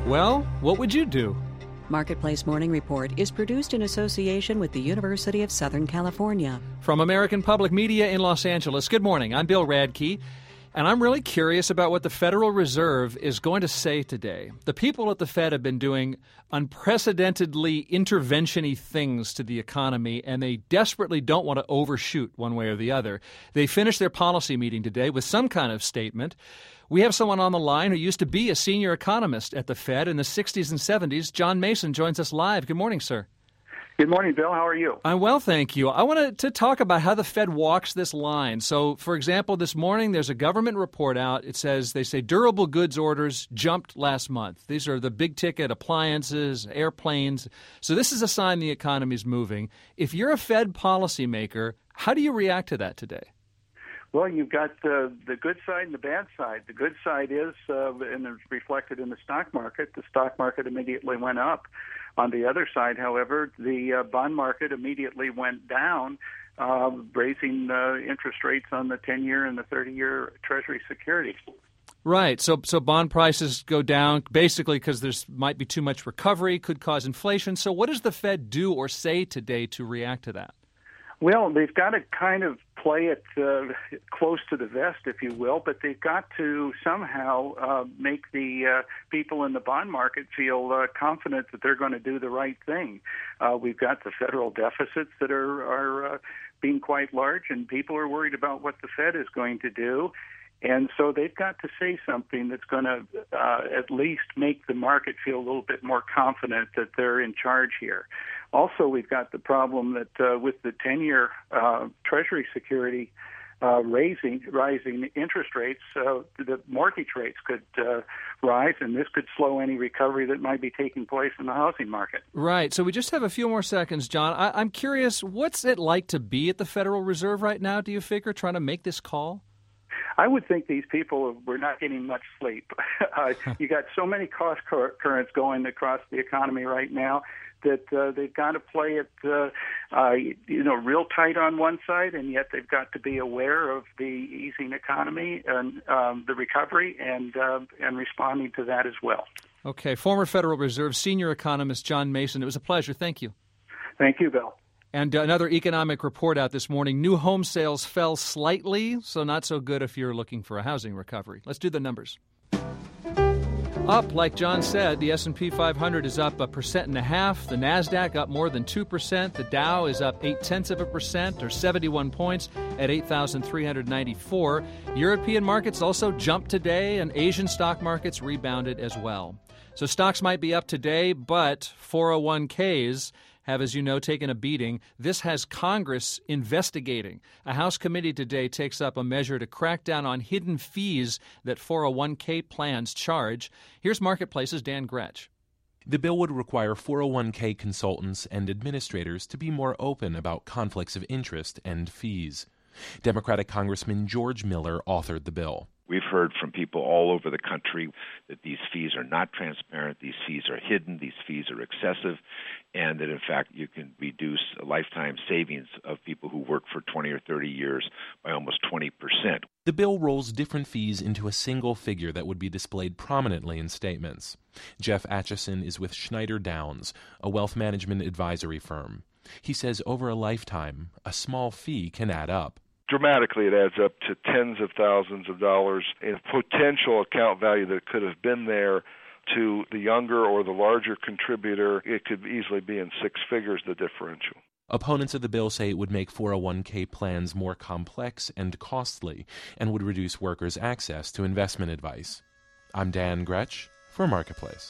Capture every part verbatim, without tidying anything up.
Well, what would you do? Marketplace Morning Report is produced in association with the University of Southern California. From American Public Media in Los Angeles, good morning. I'm Bill Radke, and I'm really curious about what the Federal Reserve is going to say today. The people at the Fed have been doing unprecedentedly intervention-y things to the economy, and they desperately don't want to overshoot one way or the other. They finished their policy meeting today with some kind of statement. We have someone on the line who used to be a senior economist at the Fed in the sixties and seventies. John Mason joins us live. Good morning, sir. Good morning, Bill. How are you? I'm well, thank you. I wanted to talk about how the Fed walks this line. So, for example, this morning there's a government report out. It says they say durable goods orders jumped last month. These are the big-ticket appliances, airplanes. So this is a sign the economy's moving. If you're a Fed policymaker, how do you react to that today? Well, you've got uh, the good side and the bad side. The good side is, uh, and it's reflected in the stock market, the stock market immediately went up. On the other side, however, the uh, bond market immediately went down, uh, raising uh, interest rates on the ten-year and the thirty-year Treasury securities. Right. So so bond prices go down basically because there's might be too much recovery, could cause inflation. So what does the Fed do or say today to react to that? Well, they've got to kind of play it uh, close to the vest, if you will, but they've got to somehow uh, make the uh, people in the bond market feel uh, confident that they're going to do the right thing. Uh, we've got the federal deficits that are, are uh, being quite large, and people are worried about what the Fed is going to do. And so they've got to say something that's going to uh, at least make the market feel a little bit more confident that they're in charge here. Also, we've got the problem that uh, with the ten-year uh, Treasury security uh, raising, rising interest rates, uh, the mortgage rates could uh, rise, and this could slow any recovery that might be taking place in the housing market. Right. So we just have a few more seconds, John. I- I'm curious, what's it like to be at the Federal Reserve right now, do you figure, trying to make this call? I would think these people were not getting much sleep. uh, you got so many cost cur- currents going across the economy right now that uh, they've got to play it, uh, uh, you know, real tight on one side, and yet they've got to be aware of the easing economy and um, the recovery, and uh, and responding to that as well. Okay, former Federal Reserve senior economist John Mason. It was a pleasure. Thank you. Thank you, Bill. And another economic report out this morning. New home sales fell slightly, so not so good if you're looking for a housing recovery. Let's do the numbers. Up, like John said, the S and P five hundred is up a percent and a half. The NASDAQ up more than two percent. The Dow is up eight-tenths of a percent, or seventy-one points, at eight thousand three hundred ninety-four. European markets also jumped today, and Asian stock markets rebounded as well. So stocks might be up today, but four oh one k's have, as you know, taken a beating. This has Congress investigating. A House committee today takes up a measure to crack down on hidden fees that four oh one k plans charge. Here's Marketplace's Dan Gretsch. The bill would require four oh one k consultants and administrators to be more open about conflicts of interest and fees. Democratic Congressman George Miller authored the bill. We've heard from people all over the country that these fees are not transparent, these fees are hidden, these fees are excessive, and that, in fact, you can reduce a lifetime savings of people who work for twenty or thirty years by almost twenty percent. The bill rolls different fees into a single figure that would be displayed prominently in statements. Jeff Atchison is with Schneider Downs, a wealth management advisory firm. He says over a lifetime, a small fee can add up. Dramatically, it adds up to tens of thousands of dollars in potential account value that could have been there. To the younger or the larger contributor, it could easily be in six figures, the differential. Opponents of the bill say it would make four oh one k plans more complex and costly and would reduce workers' access to investment advice. I'm Dan Gretsch for Marketplace.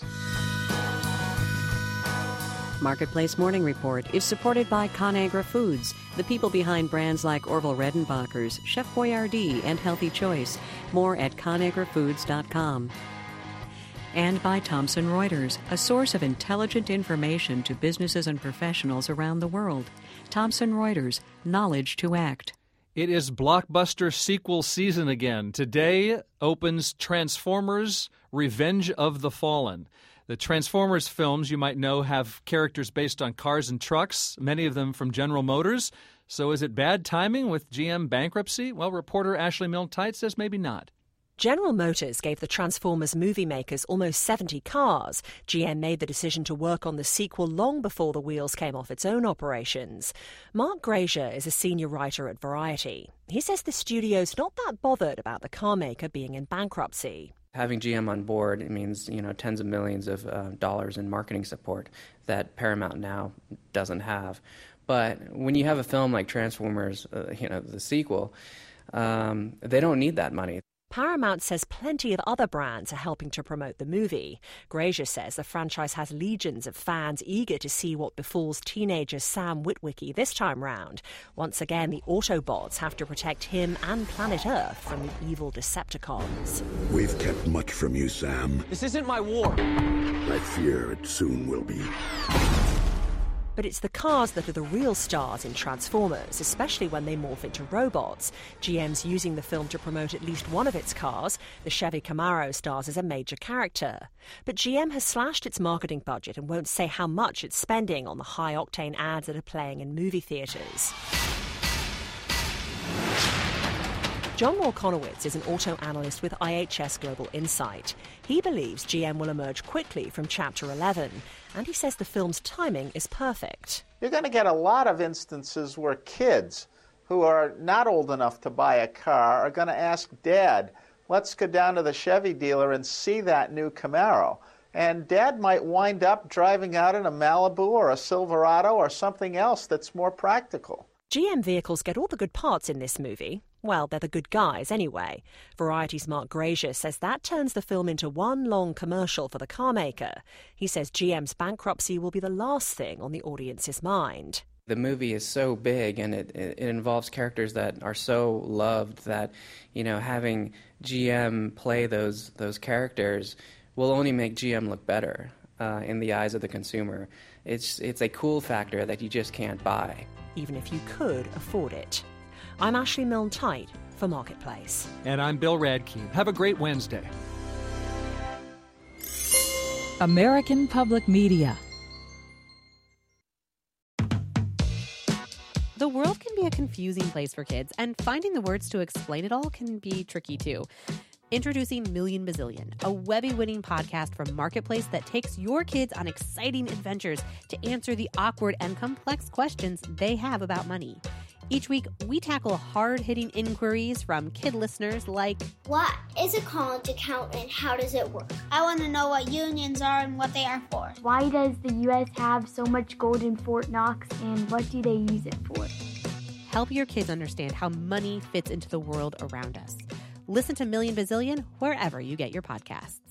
Marketplace Morning Report is supported by Conagra Foods, the people behind brands like Orville Redenbacher's, Chef Boyardee, and Healthy Choice. More at conagra foods dot com. And by Thomson Reuters, a source of intelligent information to businesses and professionals around the world. Thomson Reuters, knowledge to act. It is blockbuster sequel season again. Today opens Transformers: Revenge of the Fallen. The Transformers films, you might know, have characters based on cars and trucks, many of them from General Motors. So is it bad timing with G M bankruptcy? Well, reporter Ashley Milne-Tite says maybe not. General Motors gave the Transformers movie makers almost seventy cars. G M made the decision to work on the sequel long before the wheels came off its own operations. Mark Grazier is a senior writer at Variety. He says the studio's not that bothered about the car maker being in bankruptcy. Having G M on board, it means, you know, tens of millions of uh, dollars in marketing support that Paramount now doesn't have. But when you have a film like Transformers, uh, you know, the sequel, um, they don't need that money. Paramount says plenty of other brands are helping to promote the movie. Grazier says the franchise has legions of fans eager to see what befalls teenager Sam Witwicky this time round. Once again, the Autobots have to protect him and planet Earth from the evil Decepticons. We've kept much from you, Sam. This isn't my war. I fear it soon will be. But it's the cars that are the real stars in Transformers, especially when they morph into robots. G M's using the film to promote at least one of its cars. The Chevy Camaro stars as a major character. But G M has slashed its marketing budget and won't say how much it's spending on the high-octane ads that are playing in movie theatres. John Wolkonowitz is an auto analyst with I H S Global Insight. He believes G M will emerge quickly from Chapter eleven, and he says the film's timing is perfect. You're going to get a lot of instances where kids who are not old enough to buy a car are going to ask Dad, let's go down to the Chevy dealer and see that new Camaro. And Dad might wind up driving out in a Malibu or a Silverado or something else that's more practical. G M vehicles get all the good parts in this movie. Well, they're the good guys anyway. Variety's Mark Grazier says that turns the film into one long commercial for the car maker. He says G M's bankruptcy will be the last thing on the audience's mind. The movie is so big and it, it involves characters that are so loved that, you know, having G M play those those characters will only make G M look better uh, in the eyes of the consumer. It's it's a cool factor that you just can't buy. Even if you could afford it. I'm Ashley Milne-Tite for Marketplace. And I'm Bill Radke. Have a great Wednesday. American Public Media. The world can be a confusing place for kids, and finding the words to explain it all can be tricky too. Introducing Million Bazillion, a Webby-winning podcast from Marketplace that takes your kids on exciting adventures to answer the awkward and complex questions they have about money. Each week, we tackle hard-hitting inquiries from kid listeners like, what is a college account and how does it work? I want to know what unions are and what they are for. Why does the U S have so much gold in Fort Knox and what do they use it for? Help your kids understand how money fits into the world around us. Listen to Million Bazillion wherever you get your podcasts.